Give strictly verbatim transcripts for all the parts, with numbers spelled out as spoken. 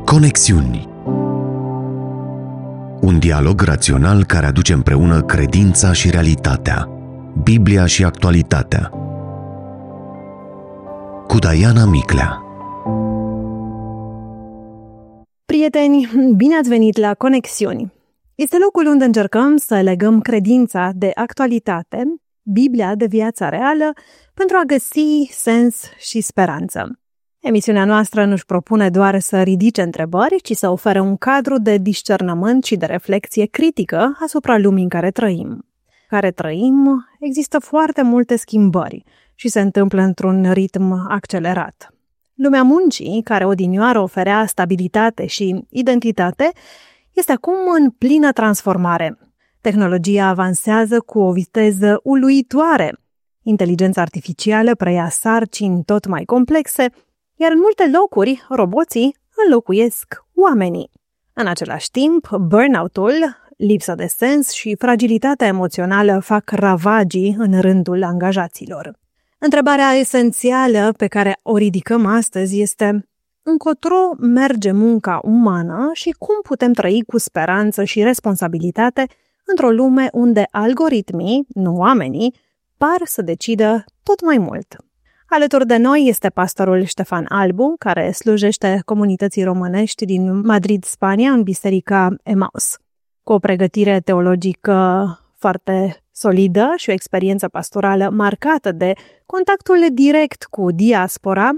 Conexiuni. Un dialog rațional care aduce împreună credința și realitatea, Biblia și actualitatea. Cu Diana Miclea. Prieteni, bine ați venit la Conexiuni. Este locul unde încercăm să legăm credința de actualitate, Biblia de viața reală, pentru a găsi sens și speranță. Emisiunea noastră nu-și propune doar să ridice întrebări, ci să ofere un cadru de discernământ și de reflexie critică asupra lumii în care trăim. Care trăim, există foarte multe schimbări și se întâmplă într-un ritm accelerat. Lumea muncii, care odinioară oferea stabilitate și identitate, este acum în plină transformare. Tehnologia avansează cu o viteză uluitoare. Inteligența artificială preia sarcini tot mai complexe, iar în multe locuri, roboții înlocuiesc oamenii. În același timp, burnout-ul, lipsa de sens și fragilitatea emoțională fac ravagii în rândul angajaților. Întrebarea esențială pe care o ridicăm astăzi este: încotro merge munca umană și cum putem trăi cu speranță și responsabilitate într-o lume unde algoritmii, nu oamenii, par să decidă tot mai mult? Alături de noi este pastorul Ștefan Albu, care slujește comunității românești din Madrid, Spania, în biserica Emmaus. Cu o pregătire teologică foarte solidă și o experiență pastorală marcată de contactul direct cu diaspora,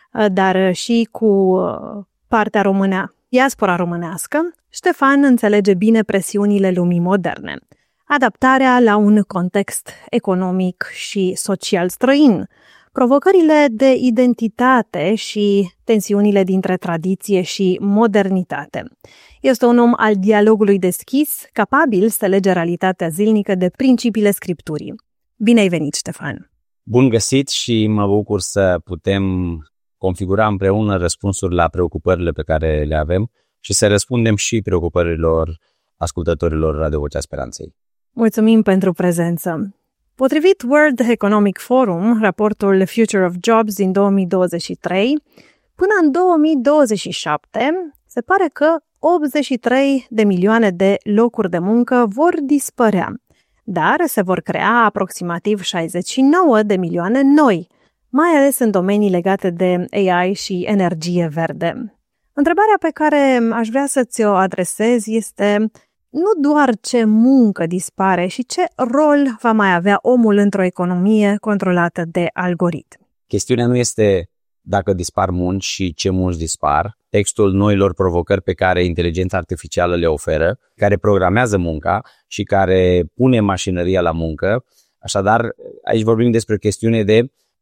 dar și cu partea română, diaspora românească, Ștefan înțelege bine presiunile lumii moderne. Adaptarea la un context economic și social străin, provocările de identitate și tensiunile dintre tradiție și modernitate. Este un om al dialogului deschis, capabil să lege realitatea zilnică de principiile Scripturii. Bine ai venit, Ștefan! Bun găsit și mă bucur să putem configura împreună răspunsuri la preocupările pe care le avem și să răspundem și preocupărilor ascultătorilor Radio Vocea Speranței. Mulțumim pentru prezență! Potrivit World Economic Forum, raportul Future of Jobs din două mii douăzeci și trei, până în două mii douăzeci și șapte, se pare că optzeci și trei de milioane de locuri de muncă vor dispărea, dar se vor crea aproximativ șaizeci și nouă de milioane noi, mai ales în domenii legate de A I și energie verde. Întrebarea pe care aș vrea să ți-o adresez este: nu doar ce muncă dispare, și ce rol va mai avea omul într-o economie controlată de algoritmi. Chestiunea nu este dacă dispar munci și ce munci dispar. Textul noilor provocări pe care inteligența artificială le oferă, care programează munca și care pune mașinăria la muncă. Așadar, aici vorbim despre o chestiune de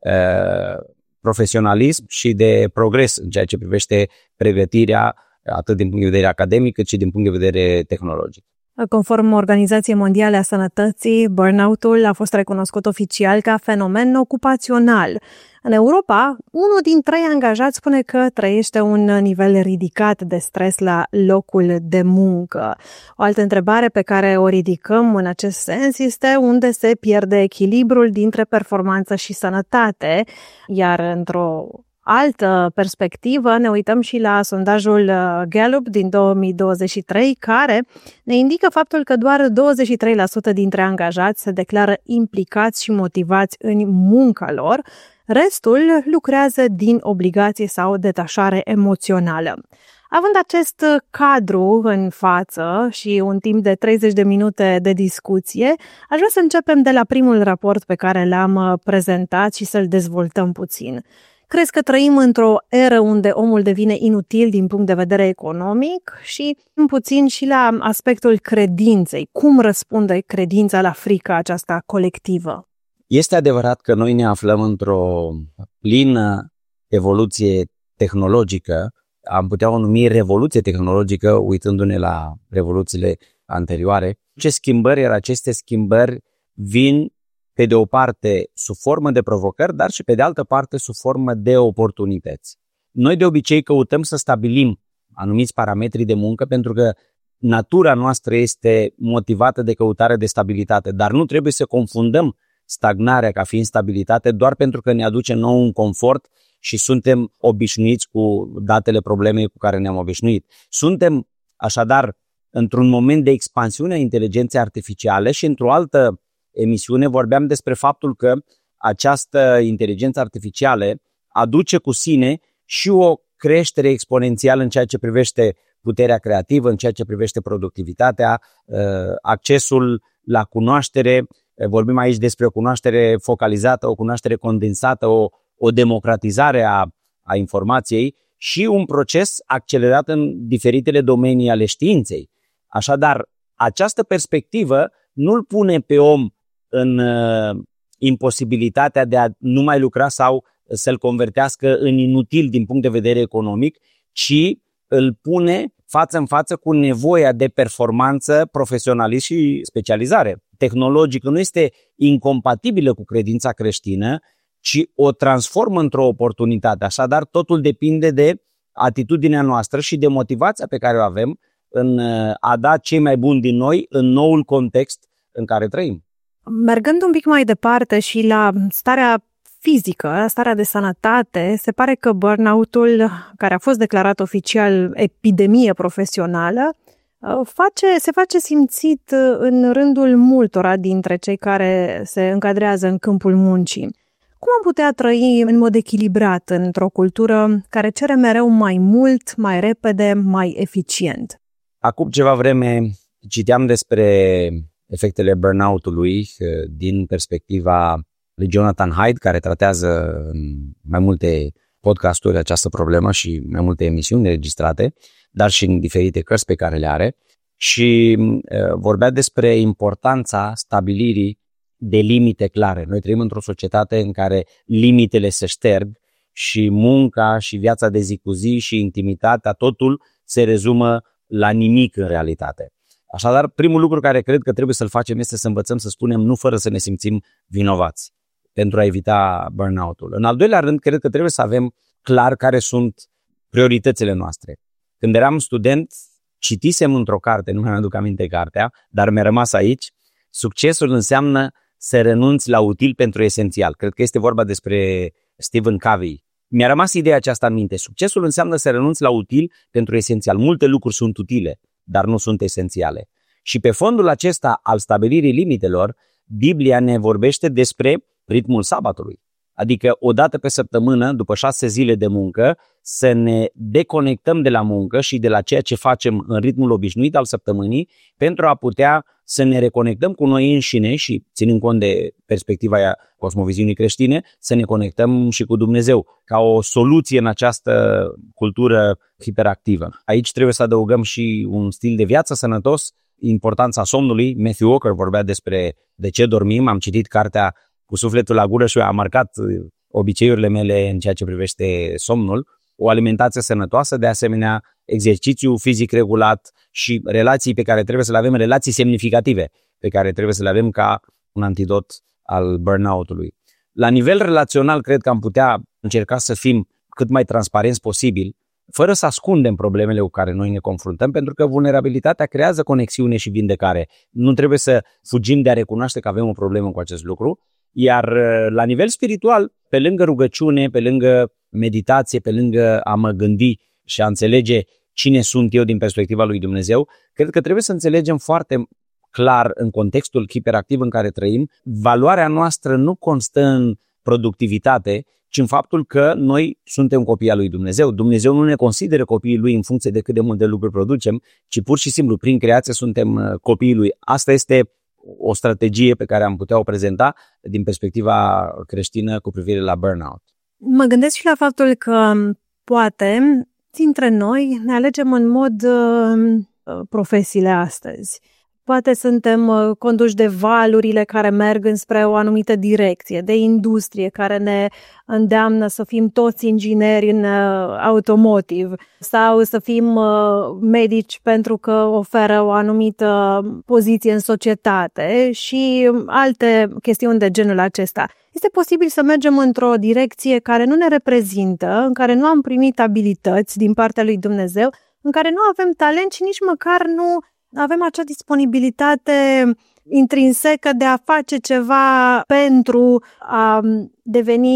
uh, profesionalism și de progres în ceea ce privește pregătirea, atât din punct de vedere academic, cât și din punct de vedere tehnologic. Conform Organizației Mondiale a Sănătății, burnout-ul a fost recunoscut oficial ca fenomen ocupațional. În Europa, unul din trei angajați spune că trăiește un nivel ridicat de stres la locul de muncă. O altă întrebare pe care o ridicăm în acest sens este unde se pierde echilibrul dintre performanță și sănătate, iar într-o altă perspectivă, ne uităm și la sondajul Gallup din două mii douăzeci și trei, care ne indică faptul că doar douăzeci și trei la sută dintre angajați se declară implicați și motivați în munca lor, restul lucrează din obligație sau detașare emoțională. Având acest cadru în față și un timp de treizeci de minute de discuție, aș vrea să începem de la primul raport pe care l-am prezentat și să-l dezvoltăm puțin. Crezi că trăim într-o eră unde omul devine inutil din punct de vedere economic și puțin și la aspectul credinței? Cum răspunde credința la frica aceasta colectivă? Este adevărat că noi ne aflăm într-o plină evoluție tehnologică, am putea o numi revoluție tehnologică, uitându-ne la revoluțiile anterioare. Ce schimbări, iar aceste schimbări vin pe de o parte sub formă de provocări, dar și pe de altă parte sub formă de oportunități. Noi de obicei căutăm să stabilim anumiți parametri de muncă pentru că natura noastră este motivată de căutare de stabilitate, dar nu trebuie să confundăm stagnarea ca fiind stabilitate doar pentru că ne aduce nou un confort și suntem obișnuiți cu datele problemei cu care ne-am obișnuit. Suntem așadar într-un moment de expansiune a inteligenței artificiale și într-o altă emisiune vorbeam despre faptul că această inteligență artificială aduce cu sine și o creștere exponențială în ceea ce privește puterea creativă, în ceea ce privește productivitatea, accesul la cunoaștere. Vorbim aici despre o cunoaștere focalizată, o cunoaștere condensată, o, o democratizare a, a informației și un proces accelerat în diferitele domenii ale științei. Așadar, această perspectivă nu-l pune pe om în uh, imposibilitatea de a nu mai lucra sau să-l convertească în inutil din punct de vedere economic, ci îl pune față în față cu nevoia de performanță, profesionalism și specializare tehnologică. Nu este incompatibilă cu credința creștină, ci o transformă într-o oportunitate. Așadar, totul depinde de atitudinea noastră și de motivația pe care o avem în a da cei mai buni din noi în noul context în care trăim. Mergând un pic mai departe și la starea fizică, starea de sănătate, se pare că burnout-ul, care a fost declarat oficial epidemie profesională, face, se face simțit în rândul multora dintre cei care se încadrează în câmpul muncii. Cum am putea trăi în mod echilibrat într-o cultură care cere mereu mai mult, mai repede, mai eficient? Acum ceva vreme citeam despre efectele burnout-ului din perspectiva lui Jonathan Haidt, care tratează în mai multe podcasturi această problemă și mai multe emisiuni înregistrate, dar și în diferite cărți pe care le are, și vorbea despre importanța stabilirii de limite clare. Noi trăim într-o societate în care limitele se șterg și munca și viața de zi cu zi și intimitatea, totul se rezumă la nimic în realitate. Așadar, primul lucru care cred că trebuie să-l facem este să învățăm să spunem nu fără să ne simțim vinovați pentru a evita burnout-ul. În al doilea rând, cred că trebuie să avem clar care sunt prioritățile noastre. Când eram student, citisem într-o carte, nu mai aduc aminte cartea, dar mi-a rămas aici, succesul înseamnă să renunți la util pentru esențial. Cred că este vorba despre Stephen Covey. Mi-a rămas ideea aceasta în minte. Succesul înseamnă să renunți la util pentru esențial. Multe lucruri sunt utile, dar nu sunt esențiale. Și pe fondul acesta al stabilirii limitelor, Biblia ne vorbește despre ritmul sabatului. Adică o dată pe săptămână, după șase zile de muncă, să ne deconectăm de la muncă și de la ceea ce facem în ritmul obișnuit al săptămânii pentru a putea să ne reconectăm cu noi înșine și, ținând cont de perspectiva aia cosmoviziunii creștine, să ne conectăm și cu Dumnezeu ca o soluție în această cultură hiperactivă. Aici trebuie să adăugăm și un stil de viață sănătos, importanța somnului. Matthew Walker vorbea despre de ce dormim, am citit cartea Cu sufletul la gură și a marcat obiceiurile mele în ceea ce privește somnul, o alimentație sănătoasă, de asemenea exercițiu fizic regulat și relații pe care trebuie să le avem, relații semnificative pe care trebuie să le avem ca un antidot al burnout-ului. La nivel relațional, cred că am putea încerca să fim cât mai transparenți posibil, fără să ascundem problemele cu care noi ne confruntăm, pentru că vulnerabilitatea creează conexiune și vindecare. Nu trebuie să fugim de a recunoaște că avem o problemă cu acest lucru. Iar la nivel spiritual, pe lângă rugăciune, pe lângă meditație, pe lângă a mă gândi și a înțelege cine sunt eu din perspectiva lui Dumnezeu, cred că trebuie să înțelegem foarte clar în contextul hiperactiv în care trăim, valoarea noastră nu constă în productivitate, ci în faptul că noi suntem copii al lui Dumnezeu. Dumnezeu nu ne consideră copiii lui în funcție de cât de multe lucruri producem, ci pur și simplu prin creație suntem copiii lui. Asta este o strategie pe care am putea o prezenta din perspectiva creștină cu privire la burnout. Mă gândesc și la faptul că poate dintre noi ne alegem în mod uh, profesiile astăzi. Poate suntem uh, conduși de valurile care merg înspre o anumită direcție, de industrie care ne îndeamnă să fim toți ingineri în uh, automotive sau să fim uh, medici pentru că oferă o anumită poziție în societate și alte chestiuni de genul acesta. Este posibil să mergem într-o direcție care nu ne reprezintă, în care nu am primit abilități din partea lui Dumnezeu, în care nu avem talent și nici măcar nu avem acea disponibilitate intrinsecă de a face ceva pentru a deveni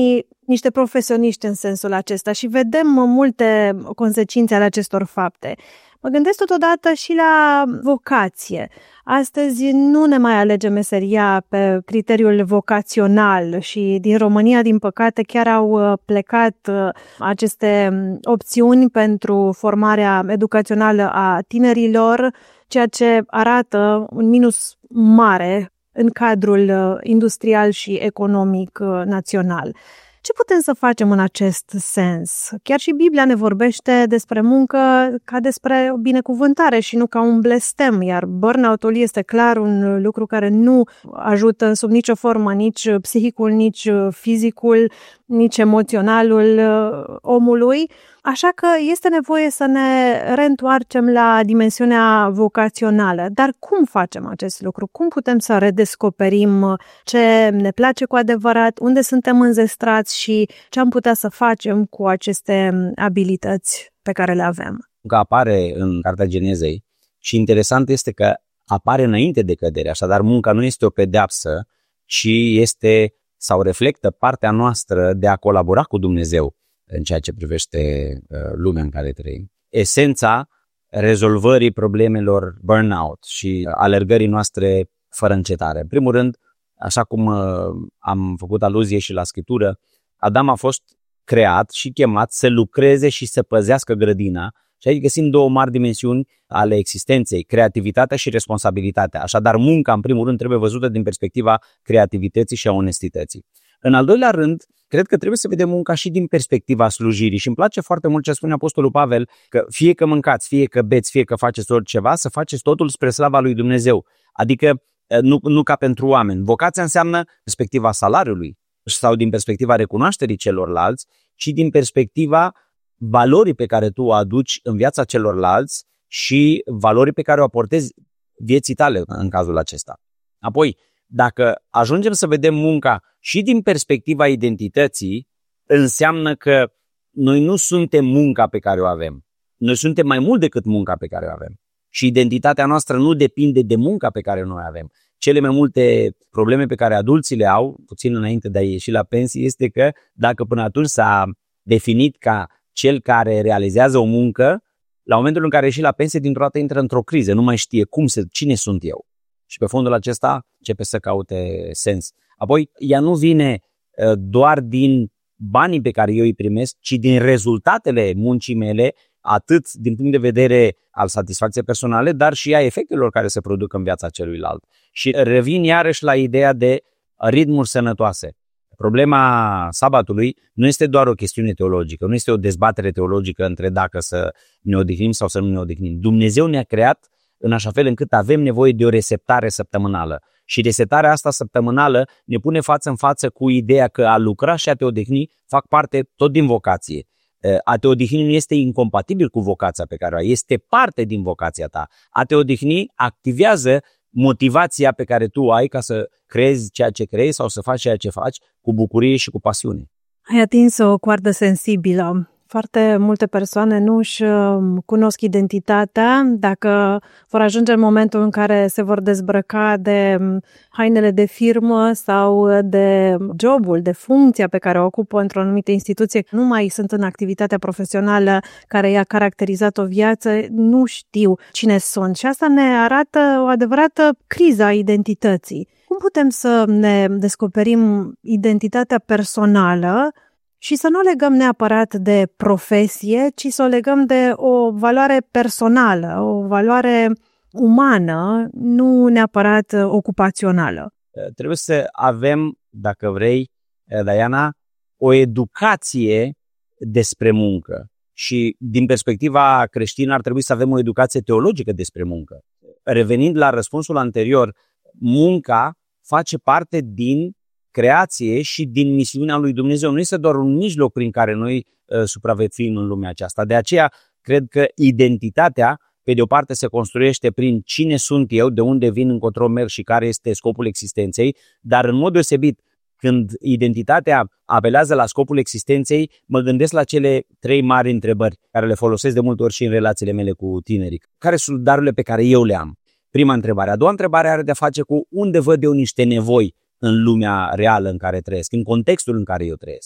niște profesioniști în sensul acesta și vedem multe consecințe ale acestor fapte. Mă gândesc totodată și la vocație. Astăzi nu ne mai alegem meseria pe criteriul vocațional și din România, din păcate, chiar au plecat aceste opțiuni pentru formarea educațională a tinerilor, ceea ce arată un minus mare în cadrul industrial și economic național. Ce putem să facem în acest sens? Chiar și Biblia ne vorbește despre muncă ca despre o binecuvântare și nu ca un blestem, iar burnout-ul este clar un lucru care nu ajută sub nicio formă nici psihicul, nici fizicul, nici emoționalul omului. Așa că este nevoie să ne reîntoarcem la dimensiunea vocațională. Dar cum facem acest lucru? Cum putem să redescoperim ce ne place cu adevărat, unde suntem înzestrați și ce am putea să facem cu aceste abilități pe care le avem? Că apare în Cartea Genezei și interesant este că apare înainte de cădere, așadar munca nu este o pedeapsă, ci este sau reflectă partea noastră de a colabora cu Dumnezeu în ceea ce privește uh, lumea în care trăim. Esența rezolvării problemelor burnout și alergării noastre fără încetare. În primul rând, așa cum uh, am făcut aluzie și la Scriptură, Adam a fost creat și chemat să lucreze și să păzească grădina. Și aici găsim două mari dimensiuni ale existenței, creativitatea și responsabilitatea. Așadar, munca, în primul rând, trebuie văzută din perspectiva creativității și a onestității. În al doilea rând, cred că trebuie să vedem munca și din perspectiva slujirii și îmi place foarte mult ce spune Apostolul Pavel, că fie că mâncați, fie că beți, fie că faceți oriceva, să faceți totul spre slava lui Dumnezeu, adică nu, nu ca pentru oameni. Vocația înseamnă perspectiva salariului sau din perspectiva recunoașterii celorlalți, ci din perspectiva valorii pe care tu o aduci în viața celorlalți și valorii pe care o aportezi vieții tale în cazul acesta. Apoi, dacă ajungem să vedem munca și din perspectiva identității, înseamnă că noi nu suntem munca pe care o avem. Noi suntem mai mult decât munca pe care o avem. Și identitatea noastră nu depinde de munca pe care noi avem. Cele mai multe probleme pe care adulții le au, puțin înainte de a ieși la pensie, este că dacă până atunci s-a definit ca cel care realizează o muncă, la momentul în care ieși la pensie, dintr-o dată intră într-o criză, nu mai știe cum se, cine sunt eu. Și pe fondul acesta începe să caute sens. Apoi, ea nu vine uh, doar din banii pe care eu îi primesc, ci din rezultatele muncii mele, atât din punct de vedere al satisfacției personale, dar și a efectelor care se produc în viața celuilalt. Și revin iarăși la ideea de ritmuri sănătoase. Problema sabatului nu este doar o chestiune teologică, nu este o dezbatere teologică între dacă să ne odihnim sau să nu ne odihnim. Dumnezeu ne-a creat în așa fel încât avem nevoie de o resetare săptămânală. Și resetarea asta săptămânală ne pune față în față cu ideea că a lucra și a te odihni fac parte tot din vocație. A te odihni nu este incompatibil cu vocația pe care o ai, este parte din vocația ta. A te odihni activează motivația pe care tu o ai ca să creezi ceea ce creezi sau să faci ceea ce faci cu bucurie și cu pasiune. Ai atins o coardă sensibilă. Foarte multe persoane nu își cunosc identitatea. Dacă vor ajunge în momentul în care se vor dezbrăca de hainele de firmă sau de jobul, de funcția pe care o ocupă într-o anumită instituție, nu mai sunt în activitatea profesională care i-a caracterizat o viață, nu știu cine sunt. Și asta ne arată o adevărată criză a identității. Cum putem să ne descoperim identitatea personală și să nu o legăm neapărat de profesie, ci să o legăm de o valoare personală, o valoare umană, nu neapărat ocupațională? Trebuie să avem, dacă vrei, Diana, o educație despre muncă. Și din perspectiva creștină ar trebui să avem o educație teologică despre muncă. Revenind la răspunsul anterior, munca face parte din creație și din misiunea lui Dumnezeu. Nu este doar un mijloc prin care noi uh, supraviețuim în lumea aceasta. De aceea, cred că identitatea, pe de o parte, se construiește prin cine sunt eu, de unde vin, încotro merg și care este scopul existenței, dar în mod deosebit, când identitatea apelează la scopul existenței, mă gândesc la cele trei mari întrebări care le folosesc de multe ori și în relațiile mele cu tinerii. Care sunt darurile pe care eu le am? Prima întrebare. A doua întrebare are de-a face cu unde văd eu niște nevoi în lumea reală în care trăiesc, în contextul în care eu trăiesc.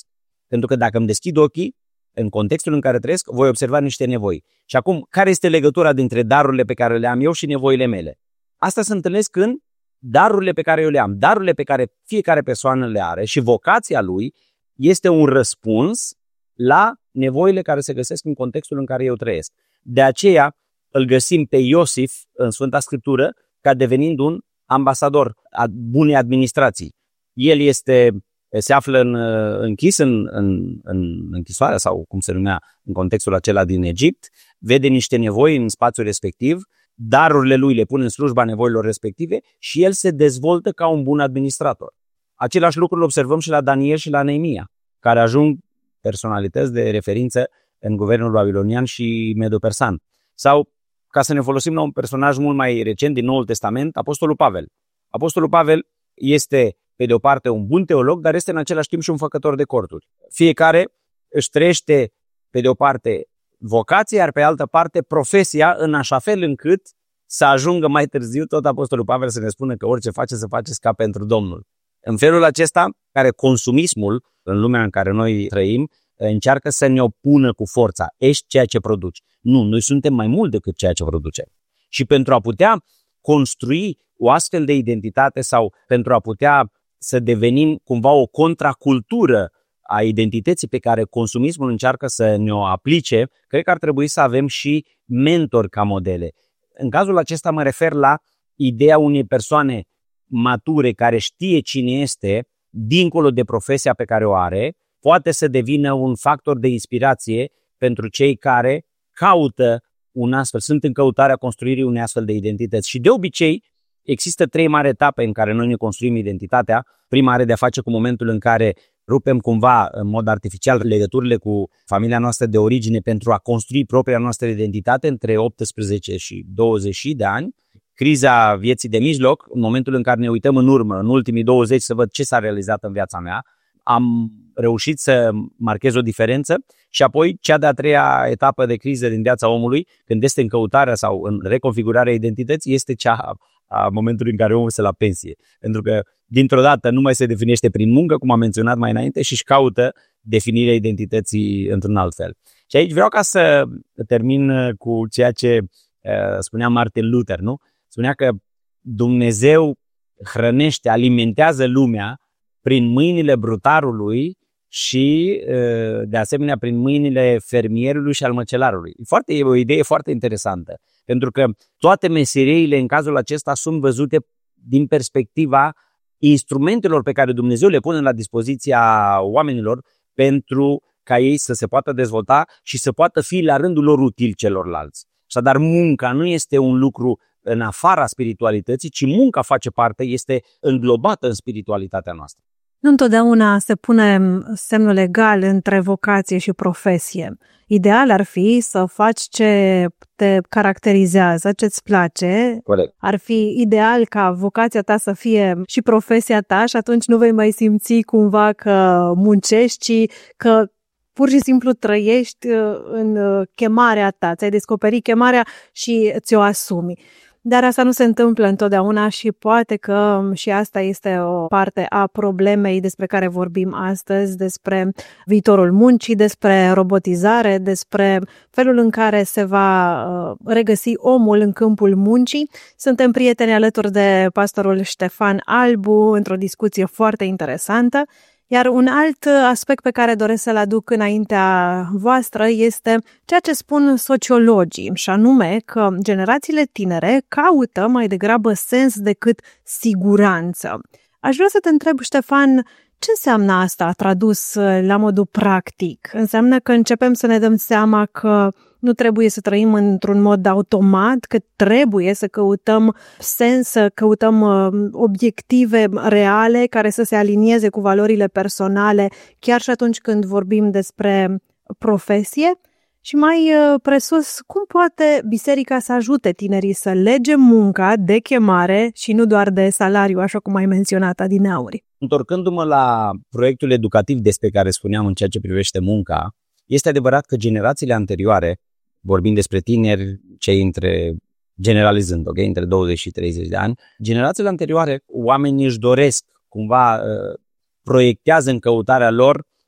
Pentru că dacă îmi deschid ochii, în contextul în care trăiesc, voi observa niște nevoi. Și acum, care este legătura dintre darurile pe care le am eu și nevoile mele? Asta se întâlnesc în darurile pe care eu le am. Darurile pe care fiecare persoană le are și vocația lui este un răspuns la nevoile care se găsesc în contextul în care eu trăiesc. De aceea îl găsim pe Iosif în Sfânta Scriptură ca devenind un ambasador a bunei administrații. El este, se află în, închis în, în, în închisoare sau cum se numea în contextul acela din Egipt, vede niște nevoi în spațiul respectiv, darurile lui le pune în slujba nevoilor respective și el se dezvoltă ca un bun administrator. Același lucru îl observăm și la Daniel și la Neemia, care ajung personalități de referință în guvernul babilonian și medo-persan. Sau, ca să ne folosim la un personaj mult mai recent din Noul Testament, Apostolul Pavel. Apostolul Pavel este, pe de o parte, un bun teolog, dar este în același timp și un făcător de corturi. Fiecare își trăiește, pe de o parte, vocația, iar pe altă parte, profesia, în așa fel încât să ajungă mai târziu tot Apostolul Pavel să ne spună că orice face, să faceți ca pentru Domnul. În felul acesta, care consumismul, în lumea în care noi trăim, încearcă să ne opună cu forța. Ești ceea ce produci. Nu, noi suntem mai mult decât ceea ce producem. Și pentru a putea construi o astfel de identitate sau pentru a putea să devenim cumva o contracultură a identității pe care consumismul încearcă să ne o aplice, cred că ar trebui să avem și mentori ca modele. În cazul acesta mă refer la ideea unei persoane mature care știe cine este, dincolo de profesia pe care o are, poate să devină un factor de inspirație pentru cei care caută un astfel, sunt în căutarea construirii unei astfel de identități. Și de obicei există trei mari etape în care noi ne construim identitatea. Prima are de a face cu momentul în care rupem cumva în mod artificial legăturile cu familia noastră de origine pentru a construi propria noastră identitate între optsprezece și douăzeci de ani. Criza vieții de mijloc, în momentul în care ne uităm în urmă, în ultimii douăzeci, să văd ce s-a realizat în viața mea, am reușit să marchez o diferență și apoi cea de-a treia etapă de criză din viața omului, când este în căutarea sau în reconfigurarea identității, este cea a momentului în care omul se la pensie. Pentru că dintr-o dată nu mai se definește prin muncă, cum am menționat mai înainte, și își caută definirea identității într-un alt fel. Și aici vreau ca să termin cu ceea ce uh, spunea Martin Luther, nu? Spunea că Dumnezeu hrănește, alimentează lumea prin mâinile brutarului și, de asemenea, prin mâinile fermierului și al măcelarului. E, foarte, e o idee foarte interesantă, pentru că toate meseriile în cazul acesta sunt văzute din perspectiva instrumentelor pe care Dumnezeu le pune la dispoziția oamenilor pentru ca ei să se poată dezvolta și să poată fi la rândul lor util celorlalți. Așadar, munca nu este un lucru în afara spiritualității, ci munca face parte, este înglobată în spiritualitatea noastră. Nu întotdeauna se pune semnul egal între vocație și profesie. Ideal ar fi să faci ce te caracterizează, ce-ți place. Corect. Ar fi ideal ca vocația ta să fie și profesia ta și atunci nu vei mai simți cumva că muncești, ci că pur și simplu trăiești în chemarea ta, ți-ai descoperit chemarea și ți-o asumi. Dar asta nu se întâmplă întotdeauna și poate că și asta este o parte a problemei despre care vorbim astăzi, despre viitorul muncii, despre robotizare, despre felul în care se va regăsi omul în câmpul muncii. Suntem prieteni alături de pastorul Ștefan Albu într-o discuție foarte interesantă. Iar un alt aspect pe care doresc să-l aduc înaintea voastră este ceea ce spun sociologii, și anume că generațiile tinere caută mai degrabă sens decât siguranță. Aș vrea să te întreb, Ștefan, ce înseamnă asta tradus la modul practic? Înseamnă că începem să ne dăm seama că nu trebuie să trăim într-un mod automat, că trebuie să căutăm sens, să căutăm obiective reale care să se alinieze cu valorile personale, chiar și atunci când vorbim despre profesie. Și mai presus, cum poate biserica să ajute tinerii să lege munca de chemare și nu doar de salariu, așa cum ai menționat adineauri? Întorcându-mă la proiectul educativ despre care spuneam în ceea ce privește munca, este adevărat că generațiile anterioare, vorbind despre tineri, cei între, generalizând, ok, între douăzeci și treizeci de ani, generațiile anterioare, oamenii își doresc, cumva proiectează în căutarea lor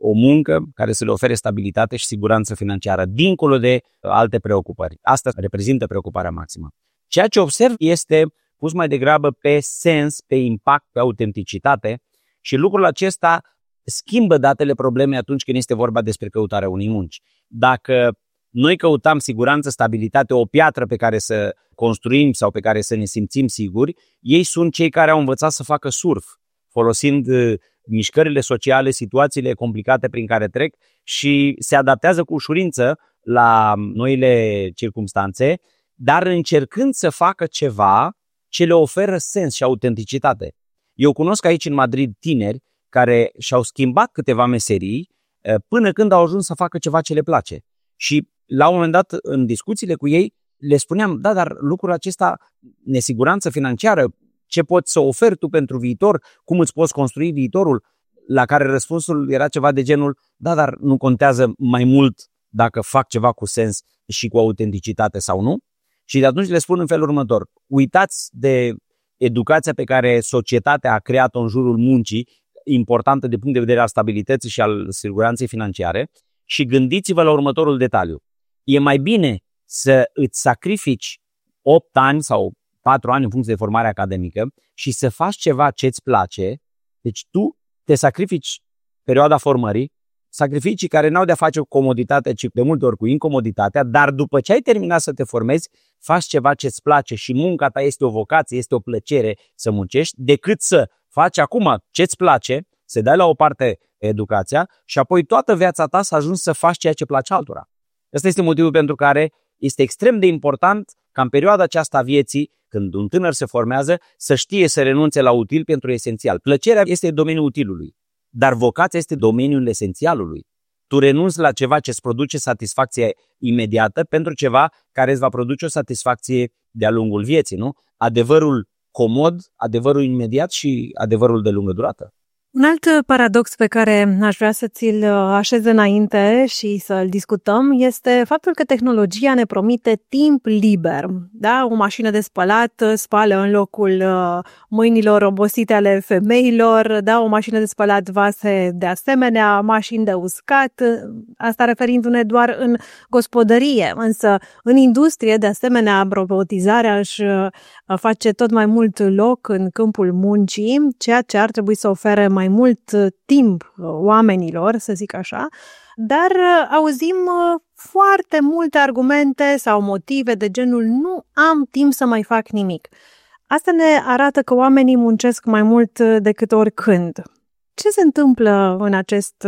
o muncă care să le ofere stabilitate și siguranță financiară, dincolo de alte preocupări. Asta reprezintă preocuparea maximă. Ceea ce observ este pus mai degrabă pe sens, pe impact, pe autenticitate și lucrul acesta schimbă datele problemei atunci când este vorba despre căutarea unei munci. Dacă noi căutam siguranță, stabilitate, o piatră pe care să construim sau pe care să ne simțim siguri, ei sunt cei care au învățat să facă surf, folosind mișcările sociale, situațiile complicate prin care trec și se adaptează cu ușurință la noile circumstanțe, dar încercând să facă ceva ce le oferă sens și autenticitate. Eu cunosc aici în Madrid tineri care și-au schimbat câteva meserii până când au ajuns să facă ceva ce le place. Și la un moment dat, în discuțiile cu ei, le spuneam, da, dar lucrul acesta, nesiguranță financiară, ce poți să oferi tu pentru viitor, cum îți poți construi viitorul, la care răspunsul era ceva de genul, da, dar nu contează mai mult dacă fac ceva cu sens și cu autenticitate sau nu. Și de atunci le spun în felul următor, uitați de educația pe care societatea a creat-o în jurul muncii, importantă din punct de vedere al stabilității și al siguranței financiare, și gândiți-vă la următorul detaliu. E mai bine să îți sacrifici opt ani sau patru ani în funcție de formare academică și să faci ceva ce îți place, deci tu te sacrifici perioada formării, sacrificii care n-au de-a face cu comoditatea, ci de multe ori cu incomoditatea, dar după ce ai terminat să te formezi, faci ceva ce îți place și munca ta este o vocație, este o plăcere să muncești, decât să faci acum ce îți place, să dai la o parte educația și apoi toată viața ta să ajungi să faci ceea ce place altora. Ăsta este motivul pentru care este extrem de important ca în perioada aceasta a vieții, când un tânăr se formează, să știe să renunțe la util pentru esențial. Plăcerea este domeniul utilului, dar vocația este domeniul esențialului. Tu renunți la ceva ce îți produce satisfacție imediată pentru ceva care îți va produce o satisfacție de-a lungul vieții, nu? Adevărul comod, adevărul imediat și adevărul de lungă durată. Un alt paradox pe care aș vrea să ți-l așez înainte și să-l discutăm este faptul că tehnologia ne promite timp liber. Da? O mașină de spălat spală în locul mâinilor obosite ale femeilor, da? O mașină de spălat vase de asemenea, mașini de uscat, asta referindu-ne doar în gospodărie, însă în industrie, de asemenea, robotizarea își face tot mai mult loc în câmpul muncii, ceea ce ar trebui să ofere mai mult timp oamenilor, să zic așa, dar auzim foarte multe argumente sau motive de genul nu am timp să mai fac nimic. Asta ne arată că oamenii muncesc mai mult decât oricând. Ce se întâmplă în acest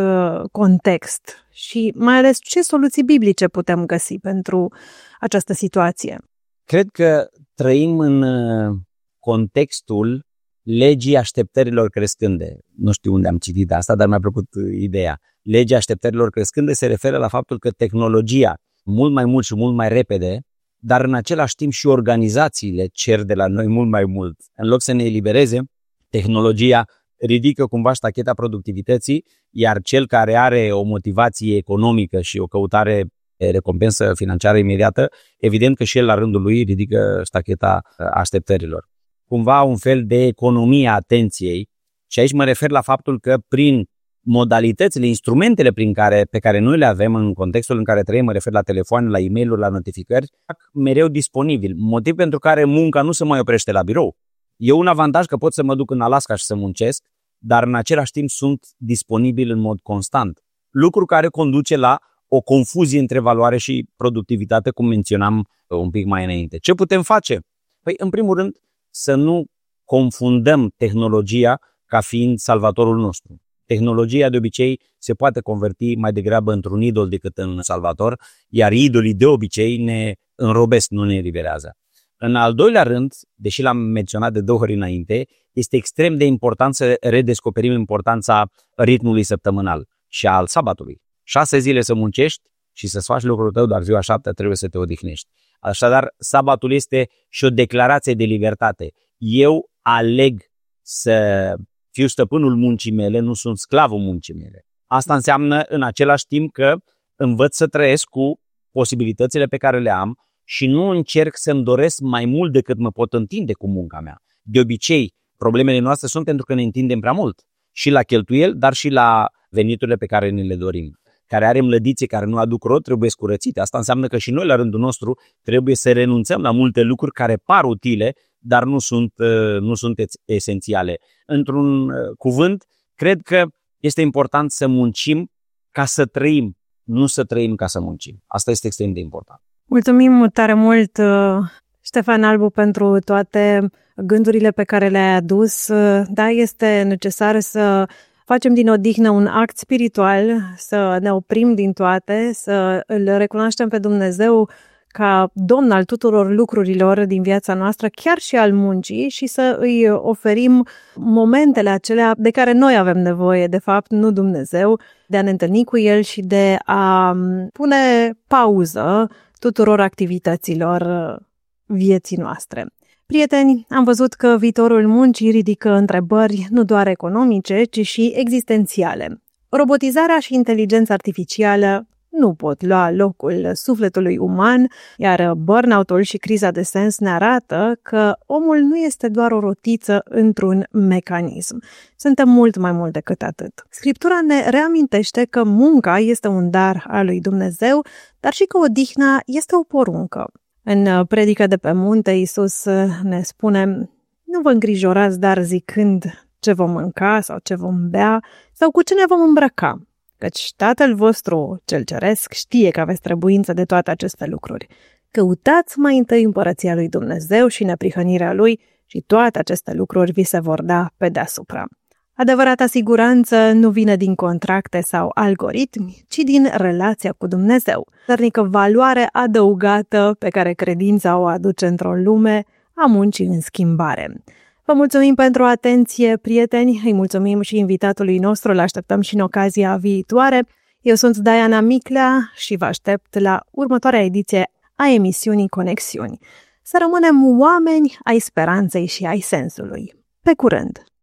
context și mai ales ce soluții biblice putem găsi pentru această situație? Cred că trăim în contextul legii așteptărilor crescânde. Nu știu unde am citit asta, dar mi-a plăcut ideea. Legea așteptărilor crescânde se referă la faptul că tehnologia, mult mai mult și mult mai repede, dar în același timp și organizațiile cer de la noi mult mai mult. În loc să ne elibereze, tehnologia ridică cumva ștacheta productivității, iar cel care are o motivație economică și o căutare de recompensă financiară imediată, evident că și el la rândul lui ridică ștacheta așteptărilor. Cumva un fel de economie a atenției și aici mă refer la faptul că prin modalitățile, instrumentele prin care, pe care noi le avem în contextul în care trăim, mă refer la telefoane, la e-mail-uri, la notificări, fac mereu disponibil, motiv pentru care munca nu se mai oprește la birou. E un avantaj că pot să mă duc în Alaska și să muncesc, dar în același timp sunt disponibil în mod constant. Lucru care conduce la o confuzie între valoare și productivitate, cum menționam un pic mai înainte. Ce putem face? Păi, în primul rând, să nu confundăm tehnologia ca fiind salvatorul nostru. Tehnologia de obicei se poate converti mai degrabă într-un idol decât în salvator, iar idolii de obicei ne înrobesc, nu ne eliberează. În al doilea rând, deși l-am menționat de două ori înainte, este extrem de important să redescoperim importanța ritmului săptămânal și al sabatului. Șase zile să muncești și să-ți faci lucrul tău, dar ziua șaptea trebuie să te odihnești. Așadar, sabatul este și o declarație de libertate. Eu aleg să fiu stăpânul muncii mele, nu sunt sclavul muncii mele. Asta înseamnă în același timp că învăț să trăiesc cu posibilitățile pe care le am și nu încerc să-mi doresc mai mult decât mă pot întinde cu munca mea. De obicei, problemele noastre sunt pentru că ne întindem prea mult. Și la cheltuieli, dar și la veniturile pe care ne le dorim, care are mlădițe care nu aduc rod, trebuie scurățite. Asta înseamnă că și noi, la rândul nostru, trebuie să renunțăm la multe lucruri care par utile, dar nu sunt, nu sunt esențiale. Într-un cuvânt, cred că este important să muncim ca să trăim, nu să trăim ca să muncim. Asta este extrem de important. Mulțumim tare mult, Ștefan Albu, pentru toate gândurile pe care le-ai adus. Da, este necesar să facem din odihnă un act spiritual, să ne oprim din toate, să îl recunoaștem pe Dumnezeu ca Domn al tuturor lucrurilor din viața noastră, chiar și al muncii, și să îi oferim momentele acelea de care noi avem nevoie, de fapt, nu Dumnezeu, de a ne întâlni cu El și de a pune pauză tuturor activităților vieții noastre. Prieteni, am văzut că viitorul muncii ridică întrebări nu doar economice, ci și existențiale. Robotizarea și inteligența artificială nu pot lua locul sufletului uman, iar burnout-ul și criza de sens ne arată că omul nu este doar o rotiță într-un mecanism. Suntem mult mai mult decât atât. Scriptura ne reamintește că munca este un dar al lui Dumnezeu, dar și că odihna este o poruncă. În Predica de pe munte, Iisus ne spune: nu vă îngrijorați dar zicând ce vom mânca sau ce vom bea sau cu ce ne vom îmbrăca, căci Tatăl vostru cel ceresc știe că aveți trebuință de toate aceste lucruri. Căutați mai întâi împărăția lui Dumnezeu și neprihănirea lui și toate aceste lucruri vi se vor da pe deasupra. Adevărata siguranță nu vine din contracte sau algoritmi, ci din relația cu Dumnezeu, zărnică valoare adăugată pe care credința o aduce într-o lume a muncii în schimbare. Vă mulțumim pentru atenție, prieteni, îi mulțumim și invitatului nostru, îl așteptăm și în ocazia viitoare. Eu sunt Diana Miclea și vă aștept la următoarea ediție a emisiunii Conexiuni. Să rămânem oameni ai speranței și ai sensului. Pe curând!